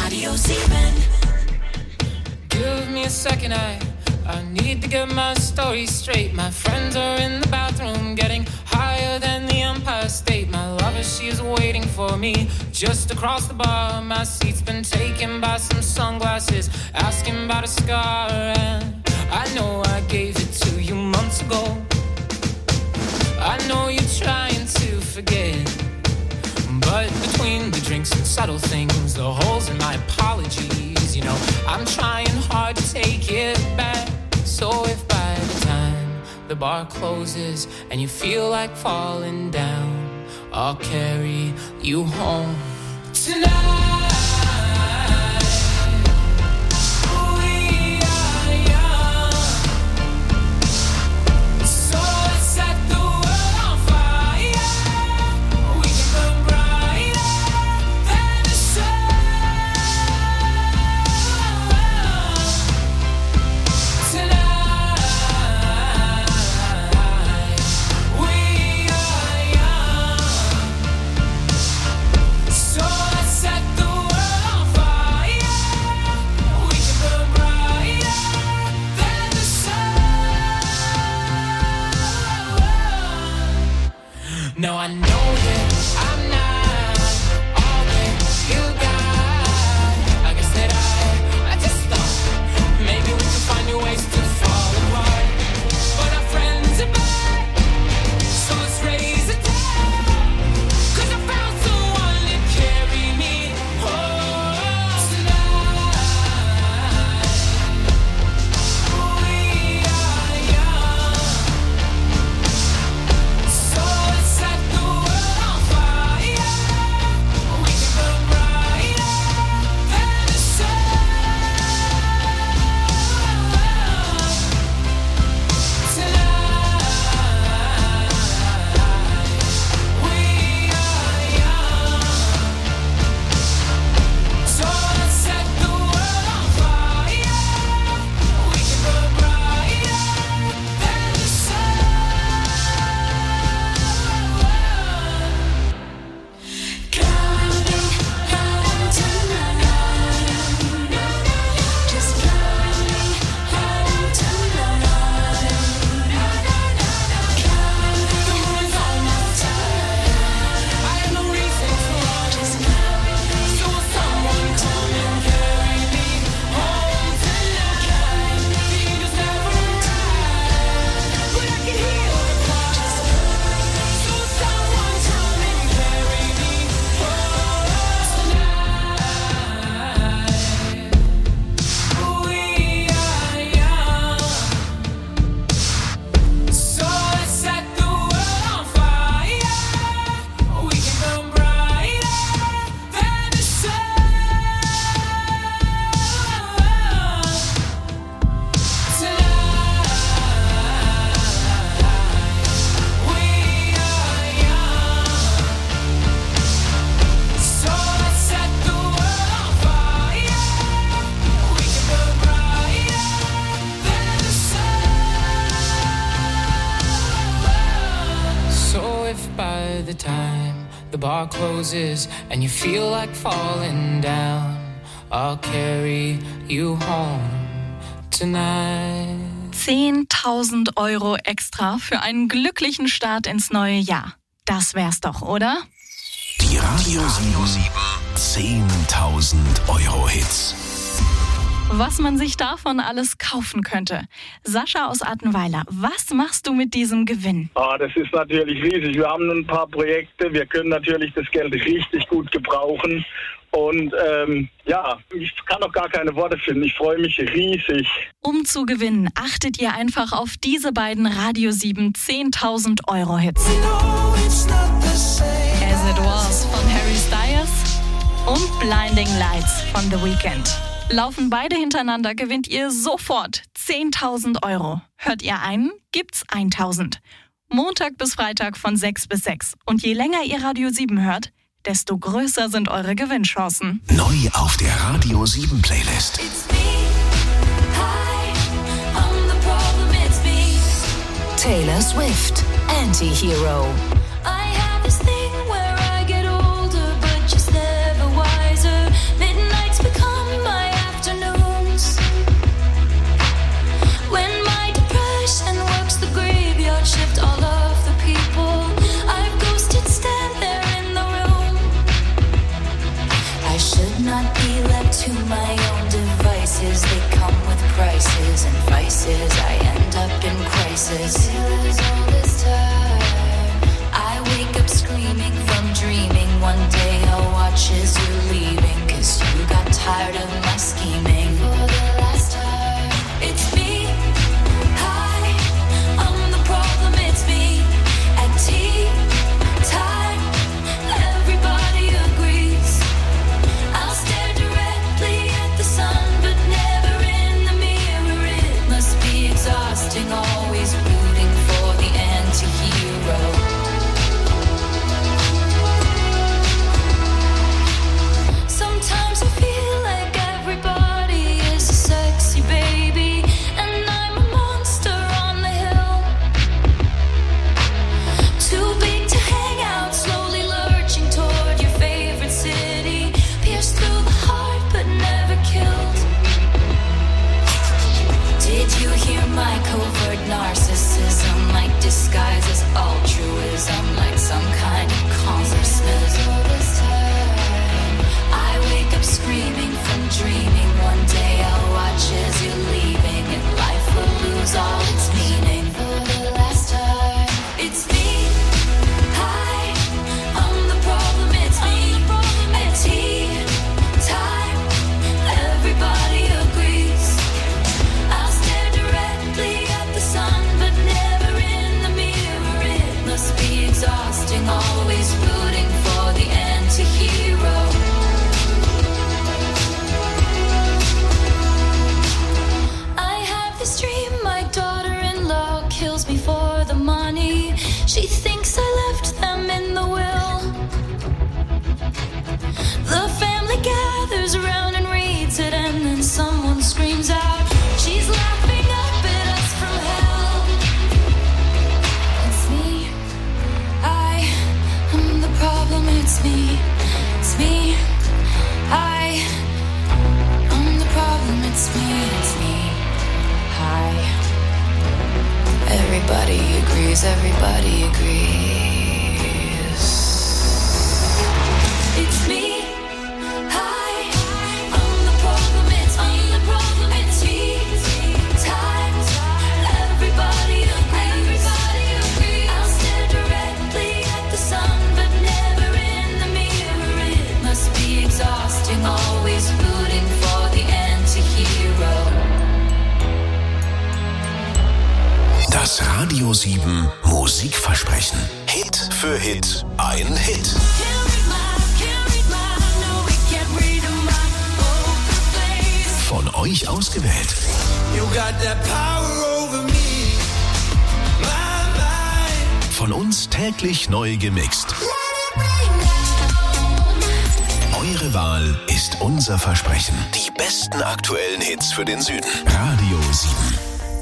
Radio 7. Give me a second, I need to get my story straight. My friends are in the bathroom getting higher than the Empire State. My lover, she is waiting for me just across the bar. My seat's been taken by some sunglasses, asking about a scar. And I know I gave it to you months ago. I know you're trying to forget, but between the drinks and subtle things, the holes in my apologies, you know, I'm trying hard to take it back. So if by the time the bar closes and you feel like falling down, I'll carry you home tonight. No, I know that I'm not all that you got. I guess that I just thought maybe we could find new ways to fall apart. But our friends are back, so let's raise it down. 'Cause I found someone to carry me home tonight. We are young, so let's set the world on fire. We can burn brighter than the sun tonight. We are young, so let's set the world on fire. We can burn brighter than the sun. Coming home tonight. Just coming home tonight. Coming home tonight. I have no reason to run. Just coming. So will someone come and carry me home tonight? The angels never arrive, but I can hear the choir. So will someone come and carry me home tonight? We are young, so let's set the world on fire. We can burn brighter than the sun tonight. We are young, so let's set the world on fire. We can burn brighter than the sun. So if by the time the bar closes and you feel like falling down, I'll carry you home tonight. 10.000 Euro extra für einen glücklichen Start ins neue Jahr. Das wär's doch, oder? Die Radio 7 10.000 Euro Hits. Was man sich davon alles kaufen könnte. Sascha aus Attenweiler, was machst du mit diesem Gewinn? Das ist natürlich riesig. Wir haben ein paar Projekte. Wir können natürlich das Geld richtig gut gebrauchen. Und ich kann noch gar keine Worte finden. Ich freue mich riesig. Um zu gewinnen, achtet ihr einfach auf diese beiden Radio 7 10.000 Euro Hits. As It Was von Harry Styles und Blinding Lights von The Weeknd. Laufen beide hintereinander, gewinnt ihr sofort 10.000 Euro. Hört ihr einen, gibt's 1.000. Montag bis Freitag von 6 bis 6. Und je länger ihr Radio 7 hört, desto größer sind eure Gewinnchancen. Neu auf der Radio 7 Playlist. Taylor Swift, Anti-Hero. Where I get older, but just never wiser. Midnight's become left to my own devices. They come with prices and vices. I end up in crisis. Till is all this time. I wake up screaming from dreaming. One day I'll watch as you're leaving. 'Cause you got tired of my scheming. For the last time. It's me. Hi, I'm the problem. It's me. At tea time, everybody agrees. I'll stare directly at the sun, but never in the mirror. It must be exhausting, always rooting for the anti-hero. Sometimes I feel like everybody is a sexy baby, and I'm a monster on the hill. Too big to hang out, slowly lurching toward your favorite city. Pierced through the heart, but never killed. Did you hear my covert narcissism? Like disguise as altruism, like some kind of consciousness. All this time, I wake up screaming from dreaming. One day I'll watch as you're leaving, and life will lose all its meaning. For the last time, it's me. Hi, I'm the problem. It's me. At tea time, everybody agrees. I'll stare directly at the sun, but never in the mirror. It must be exhausting, always rooting for the anti-hero. I have this dream, my daughter-in-law kills me for the money. She thinks I left them in the will. The family gathers around and reads it, and then someone screams out, she's laughing up at us from hell. It's me. I am the problem. It's me. It's me. I'm the problem. It's me. It's me. Hi. Everybody agrees. Everybody agrees. It's me. Hi. I'm the problem. It's me. The problem. It's me. Time. Everybody agrees. I'll stare directly at the sun, but never in the mirror. It must be exhausting, always rooting for the anti-hero. Das Radio 7 Musikversprechen. Hit für Hit, ein Hit. Von euch ausgewählt. You got that power over me. My mind. Von uns täglich neu gemixt. Eure Wahl ist unser Versprechen. Die besten aktuellen Hits für den Süden. Radio 7.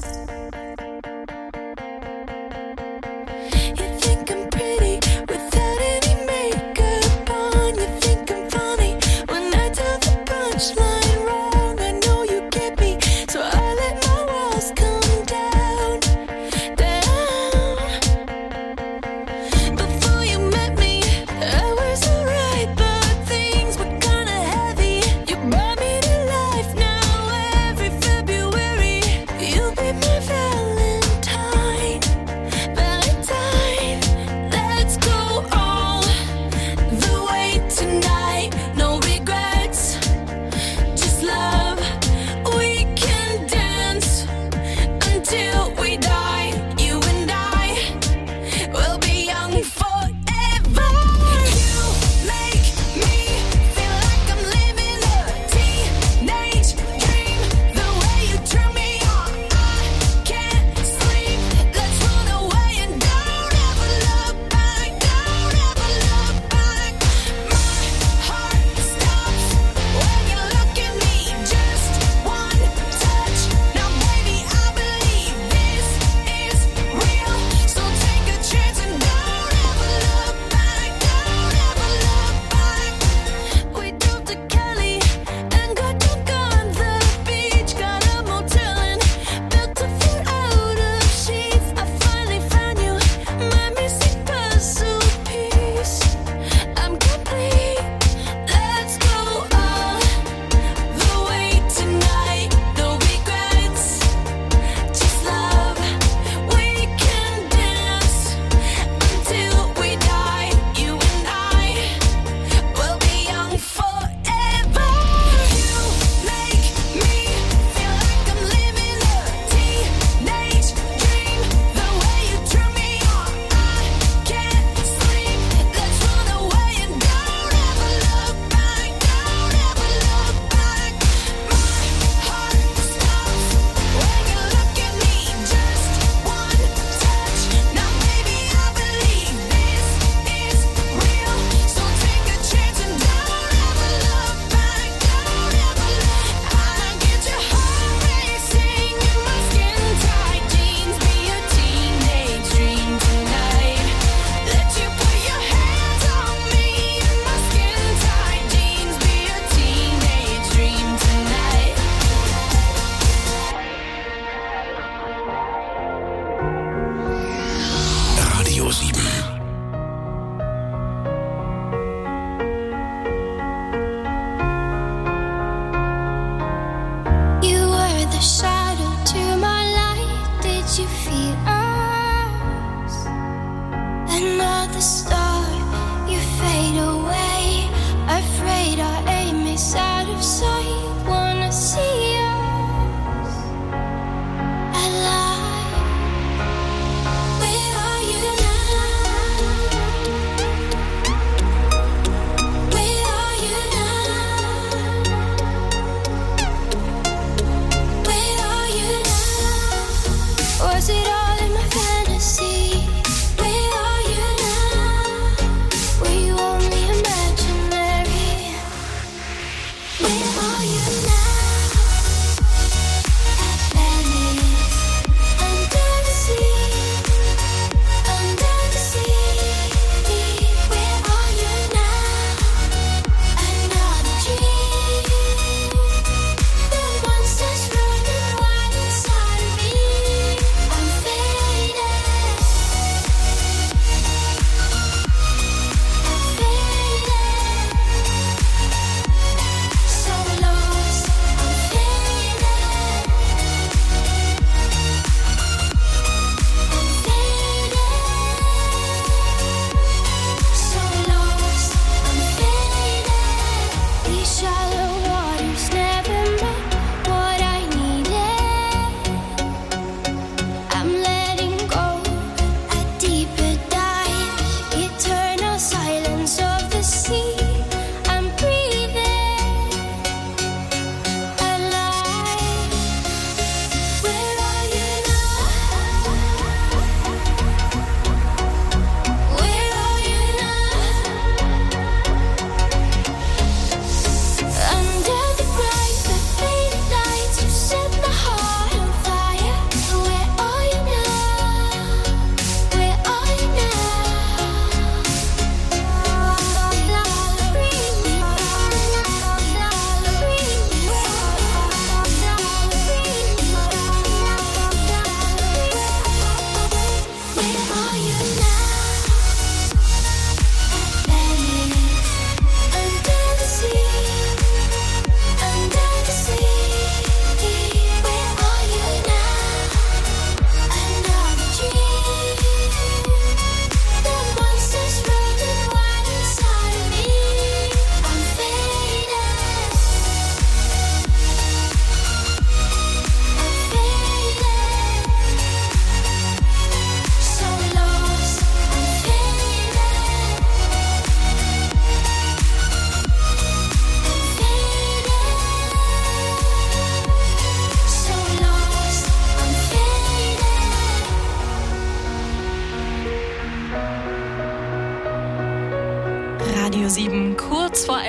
You think I'm pretty without any makeup on. You think I'm funny when I tell the punchline wrong. I know you get me, so I let my walls come down, down. Before you met me, I was alright, but things were kinda heavy. You brought me to life now. Every February, you'll be my Valentine, Valentine. Let's go all the way tonight. No regrets,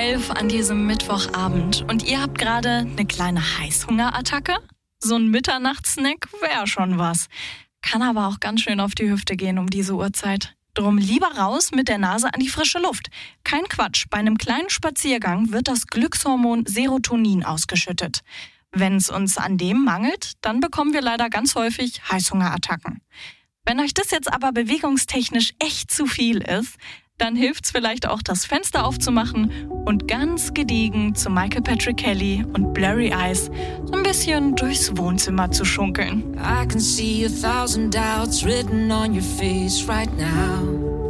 11 an diesem Mittwochabend und ihr habt gerade eine kleine Heißhungerattacke? So ein Mitternachtssnack wäre schon was. Kann aber auch ganz schön auf die Hüfte gehen um diese Uhrzeit. Drum lieber raus mit der Nase an die frische Luft. Kein Quatsch, bei einem kleinen Spaziergang wird das Glückshormon Serotonin ausgeschüttet. Wenn es uns an dem mangelt, dann bekommen wir leider ganz häufig Heißhungerattacken. Wenn euch das jetzt aber bewegungstechnisch echt zu viel ist, dann hilft's vielleicht auch, das Fenster aufzumachen und ganz gediegen zu Michael Patrick Kelly und Blurry Eyes so ein bisschen durchs Wohnzimmer zu schunkeln. I can see 1,000 doubts written on your face right now.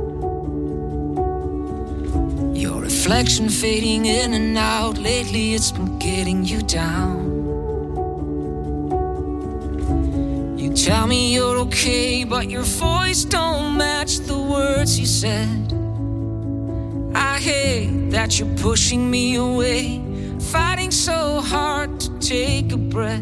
Your reflection fading in and out. Lately it's been getting you down. You tell me you're okay, but your voice don't match the words you said. I hate that you're pushing me away, fighting so hard to take a breath.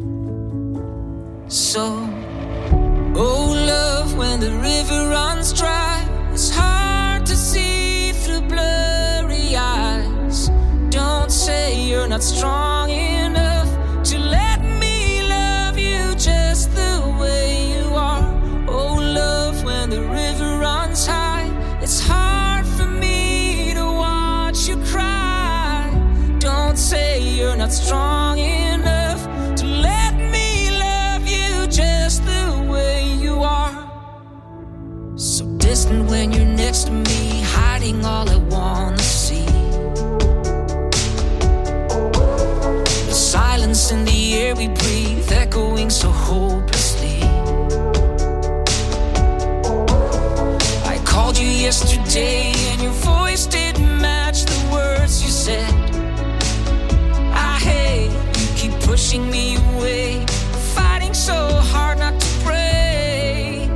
So, oh love, when the river runs dry, it's hard to see through blurry eyes. Don't say you're not strong enough to let me love you just the way you are. Oh love, when the river runs high, it's hard for me to watch you cry. Don't say you're not strong enough to let me love you just the way you are. So distant when you're next to me, hiding all I wanna see. The silence in the air we breathe, echoing so hopelessly. I called you yesterday and your voice didn't match the words you said. I hate you keep pushing me away, fighting so hard not to break.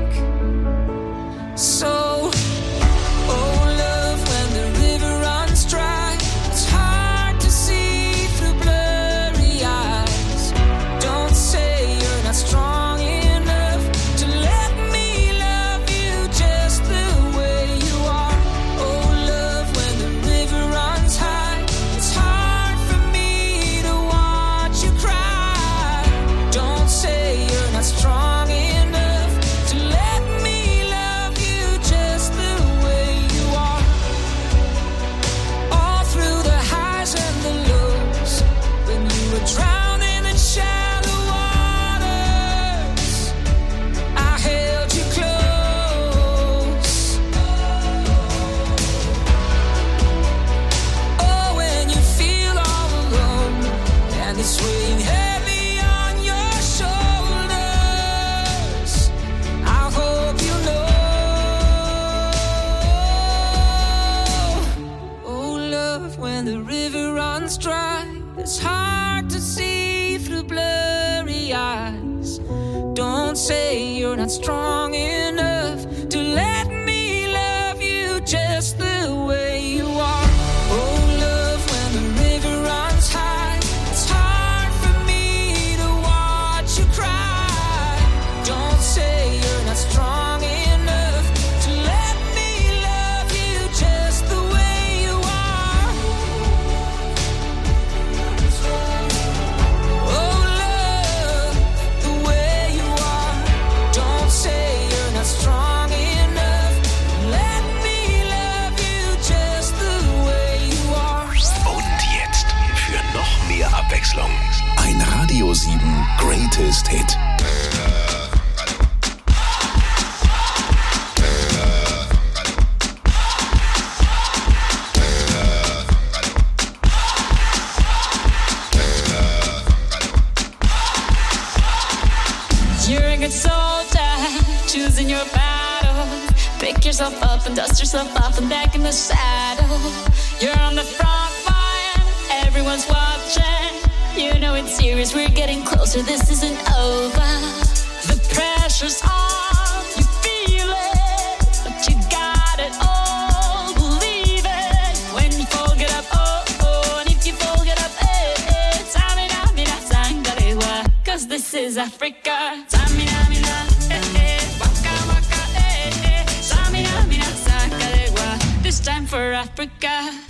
So, oh love, when the river runs dry, it's hard to see through blurry eyes. Don't say you're not strong enough to let me love you just the way you are. Oh love, when the river runs high, it's hard for me to watch you cry. Don't say you're not strong enough to let me love you just the way you are. All through the highs and the lows, when you were drowning in shallow waters, I held you close. Oh, when you feel all alone and it's weighing heavy on your shoulders, I hope you know. Oh love, when the river runs dry, it's hard to see through blurry eyes. Don't say you're not strong enough to let me love you just the way you are. Oh love, when the river runs high, it's hard for me to watch you cry. Don't say you're not strong enough to let me love you just the way you are. Oh love, the way you are. Don't say you're not strong enough. Let me love you just the way you are. Und jetzt für noch mehr Abwechslung ein Radio 7 Greatest Hit. You're a good soldier, choosing your battle. Pick yourself up and dust yourself off and back in the saddle. You're on the front line, everyone's watching. You know it's serious, we're getting closer, this isn't over. The pressure's on, you feel it, but you got it all, believe it. When you fall, get up, oh, oh, and if you fall, get up, eh, eh. Samina, mina, sangalewa, 'cause this is Africa. Samina, mina, eh, eh, waka, waka, eh, eh. Samina, mina, sangalewa, this time for Africa.